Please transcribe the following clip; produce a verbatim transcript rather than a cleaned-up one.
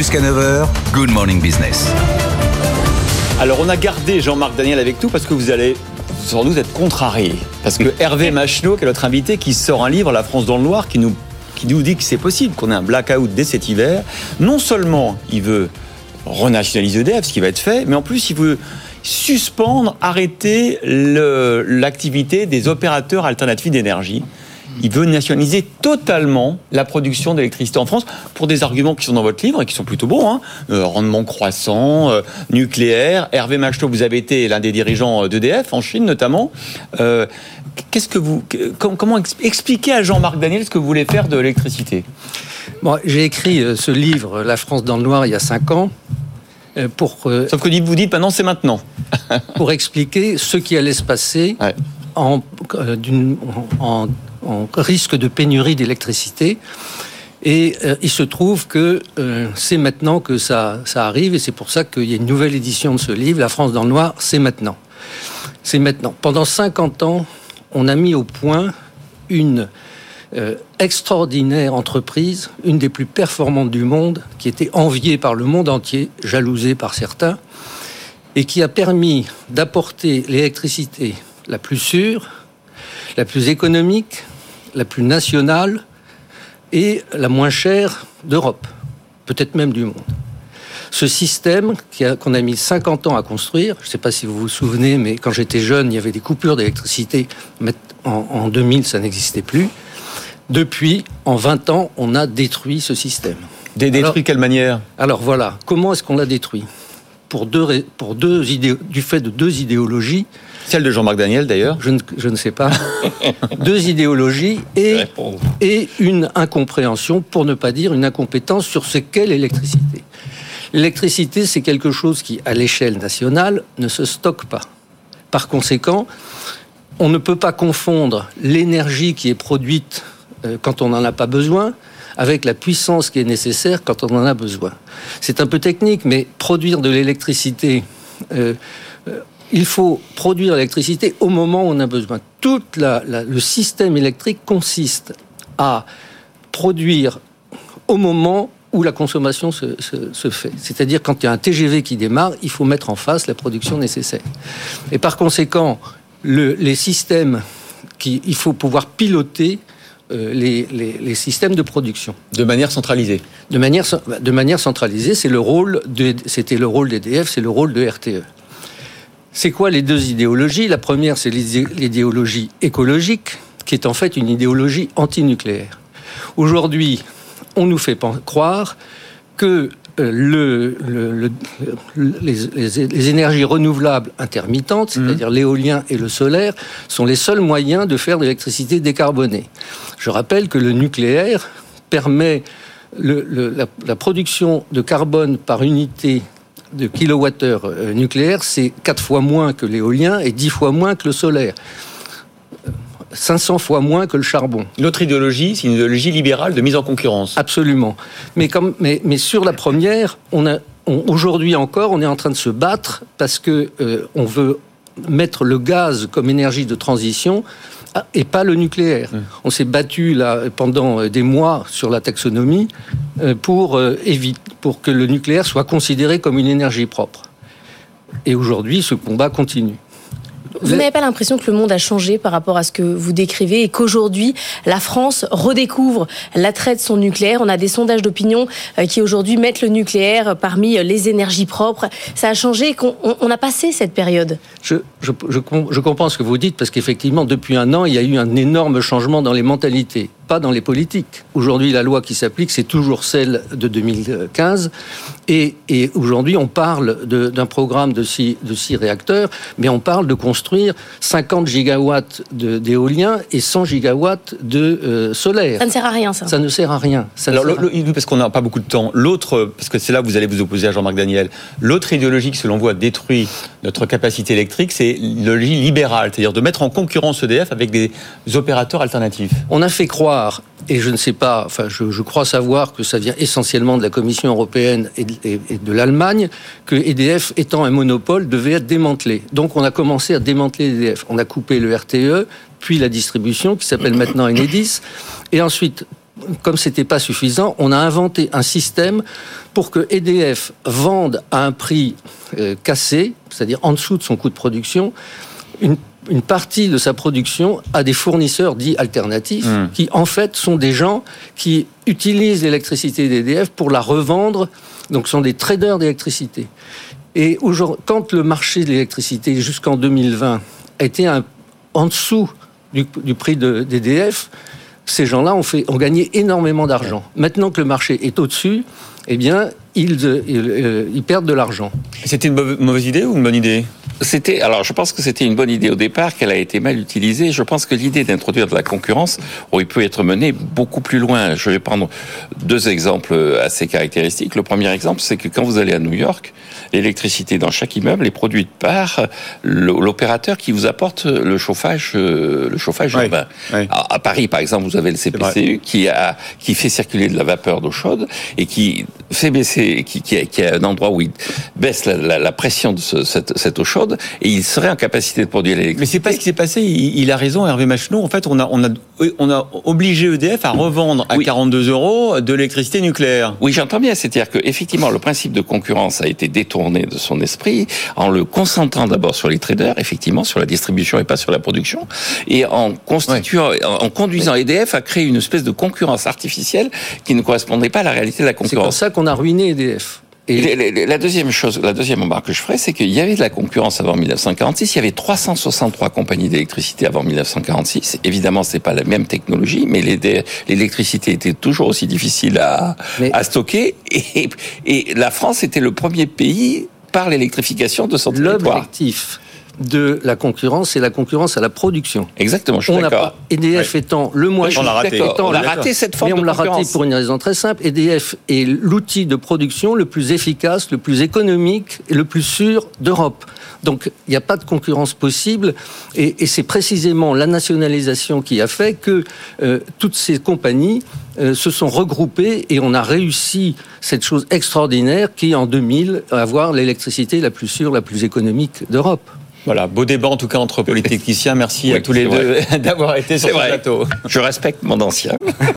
Jusqu'à neuf heures, Good Morning Business. Alors, on a gardé Jean-Marc Daniel avec nous parce que vous allez sans doute être contrarié. Parce que Hervé Macheneau, qui est notre invité, qui sort un livre, La France dans le noir, qui nous, qui nous dit que c'est possible, qu'on ait un blackout dès cet hiver. Non seulement il veut renationaliser E D F, ce qui va être fait, mais en plus il veut suspendre, arrêter le, l'activité des opérateurs alternatifs d'énergie. Il veut nationaliser totalement la production d'électricité en France pour des arguments qui sont dans votre livre et qui sont plutôt bons. Hein. Euh, rendement croissant, euh, nucléaire. Hervé Macheneau, vous avez été l'un des dirigeants d'E D F en Chine notamment. Euh, qu'est-ce que vous, comment, comment expliquer à Jean-Marc Daniel ce que vous voulez faire de l'électricité ? Bon, j'ai écrit ce livre, La France dans le noir, il y a cinq ans. Pour, euh, Sauf que vous dites maintenant, c'est maintenant. Pour expliquer ce qui allait se passer ouais. en, euh, d'une, en, en risque de pénurie d'électricité. Et euh, il se trouve que euh, c'est maintenant que ça, ça arrive, et c'est pour ça qu'il y a une nouvelle édition de ce livre, La France dans le noir, c'est maintenant. C'est maintenant. Pendant cinquante ans, on a mis au point une euh, extraordinaire entreprise, une des plus performantes du monde, qui était enviée par le monde entier, jalousée par certains, et qui a permis d'apporter l'électricité la plus sûre, la plus économique, la plus nationale et la moins chère d'Europe, peut-être même du monde. Ce système qui a, qu'on a mis cinquante ans à construire, je ne sais pas si vous vous souvenez, mais quand j'étais jeune, il y avait des coupures d'électricité, mais en, en deux mille, ça n'existait plus. Depuis, en vingt ans, on a détruit ce système. Des détruit quelle manière ? Alors voilà, comment est-ce qu'on l'a détruit ? Pour deux, pour deux idéo, du fait de deux idéologies. Celle de Jean-Marc Daniel, d'ailleurs. Je ne, je ne sais pas. Deux idéologies et, et une incompréhension, pour ne pas dire une incompétence sur ce qu'est l'électricité. L'électricité, c'est quelque chose qui, à l'échelle nationale, ne se stocke pas. Par conséquent, on ne peut pas confondre l'énergie qui est produite euh, quand on n'en a pas besoin avec la puissance qui est nécessaire quand on en a besoin. C'est un peu technique, mais produire de l'électricité, euh, euh, il faut produire l'électricité au moment où on a besoin. Tout la, la, le système électrique consiste à produire au moment où la consommation se, se, se fait. C'est-à-dire, quand il y a un T G V qui démarre, il faut mettre en face la production nécessaire. Et par conséquent, le, les systèmes, qui, il faut pouvoir piloter Les, les, les systèmes de production. De manière centralisée. De manière, de manière centralisée, c'est le rôle de, c'était le rôle d'E D F, c'est le rôle de R T E. C'est quoi les deux idéologies ? La première, c'est l'idéologie écologique, qui est en fait une idéologie antinucléaire. Aujourd'hui, on nous fait croire que Le, le, le, les, les, les énergies renouvelables intermittentes, c'est-à-dire mmh. l'éolien et le solaire, sont les seuls moyens de faire de l'électricité décarbonée. Je rappelle que le nucléaire permet le, le, la, la production de carbone par unité de kilowattheure nucléaire, c'est quatre fois moins que l'éolien et dix fois moins que le solaire. cinq cents fois moins que le charbon. L'autre idéologie, c'est une idéologie libérale de mise en concurrence. Absolument. Mais, comme, mais, mais sur la première, on a, on, aujourd'hui encore, on est en train de se battre parce que euh, on veut mettre le gaz comme énergie de transition et pas le nucléaire. Mmh. On s'est battu là pendant des mois sur la taxonomie euh, pour, euh, éviter, pour que le nucléaire soit considéré comme une énergie propre. Et aujourd'hui, ce combat continue. Vous n'avez pas l'impression que le monde a changé par rapport à ce que vous décrivez et qu'aujourd'hui, la France redécouvre l'attrait de son nucléaire ? On a des sondages d'opinion qui aujourd'hui mettent le nucléaire parmi les énergies propres. Ça a changé et qu'on on a passé cette période. Je, je, je, je comprends ce que vous dites parce qu'effectivement, depuis un an, il y a eu un énorme changement dans les mentalités, pas dans les politiques. Aujourd'hui, la loi qui s'applique, c'est toujours celle de deux mille quinze. Et, et aujourd'hui, on parle de, d'un programme de six, de six réacteurs, mais on parle de construire cinquante gigawatts de, d'éolien et cent gigawatts de euh, solaire. Ça ne sert à rien, ça. Ça ne sert à rien. Ça Alors, le, le, parce qu'on n'a pas beaucoup de temps, l'autre, parce que c'est là que vous allez vous opposer à Jean-Marc Daniel, l'autre idéologie qui, selon vous, a détruit notre capacité électrique, c'est l'idéologie libérale, c'est-à-dire de mettre en concurrence E D F avec des opérateurs alternatifs. On a fait croire, et je ne sais pas, enfin, je, je crois savoir que ça vient essentiellement de la Commission européenne et de, et, et de l'Allemagne, que E D F, étant un monopole, devait être démantelé. Donc, on a commencé à démanteler E D F. On a coupé le R T E, puis la distribution, qui s'appelle maintenant Enedis, et ensuite, comme c'était pas suffisant, on a inventé un système pour que E D F vende à un prix euh, cassé, c'est-à-dire en dessous de son coût de production, une une partie de sa production à des fournisseurs dits alternatifs, mmh. qui en fait sont des gens qui utilisent l'électricité d'E D F pour la revendre, donc sont des traders d'électricité. Et aujourd'hui, quand le marché de l'électricité jusqu'en deux mille vingt était un, en dessous du, du prix de, d'E D F, ces gens-là ont, fait, ont gagné énormément d'argent. Maintenant que le marché est au-dessus, eh bien, ils, ils, ils perdent de l'argent. C'était une mauvaise idée ou une bonne idée ? C'était, alors je pense que c'était une bonne idée au départ, qu'elle a été mal utilisée. Je pense que l'idée d'introduire de la concurrence aurait pu être menée beaucoup plus loin. Je vais prendre deux exemples assez caractéristiques. Le premier exemple, c'est que quand vous allez à New York, l'électricité dans chaque immeuble est produite par l'opérateur qui vous apporte le chauffage, le chauffage oui, urbain. Oui. À Paris, par exemple, vous avez le C P C U qui a qui fait circuler de la vapeur d'eau chaude et qui fait baisser, qui qui a, qui a un endroit où il baisse la, la, la pression de ce, cette, cette eau chaude. Et il serait en capacité de produire l'électricité. Mais c'est pas ce qui s'est passé. Il, il a raison, Hervé Machenaud. En fait, on a, on a, on a obligé E D F à revendre à oui. quarante-deux euros de l'électricité nucléaire. Oui, j'entends bien. C'est-à-dire que effectivement, le principe de concurrence a été détourné de son esprit en le concentrant d'abord sur les traders, effectivement, sur la distribution et pas sur la production, et en constituant, oui. en conduisant oui. E D F à créer une espèce de concurrence artificielle qui ne correspondait pas à la réalité de la concurrence. C'est pour ça qu'on a ruiné E D F. Et la deuxième chose, la deuxième remarque que je ferais, c'est qu'il y avait de la concurrence avant dix-neuf cent quarante-six. Il y avait trois cent soixante-trois compagnies d'électricité avant dix-neuf cent quarante-six. Évidemment, c'est pas la même technologie, mais l'électricité était toujours aussi difficile à, mais... à stocker. Et, et la France était le premier pays par l'électrification de son territoire. L'objectif de la concurrence, c'est la concurrence à la production. Exactement, je suis on d'accord. Pas, E D F oui. étant le moins on l'a raté. On l'a raté cette forme mais de on l'a raté pour une raison très simple. E D F est l'outil de production le plus efficace, le plus économique et le plus sûr d'Europe. Donc, il n'y a pas de concurrence possible. Et, et c'est précisément la nationalisation qui a fait que euh, toutes ces compagnies euh, se sont regroupées et on a réussi cette chose extraordinaire qui, en deux mille, avoir l'électricité la plus sûre, la plus économique d'Europe. Voilà, beau débat en tout cas entre polytechniciens. Merci oui, à tous les deux d'avoir été sur ce plateau. Je respecte mon ancien.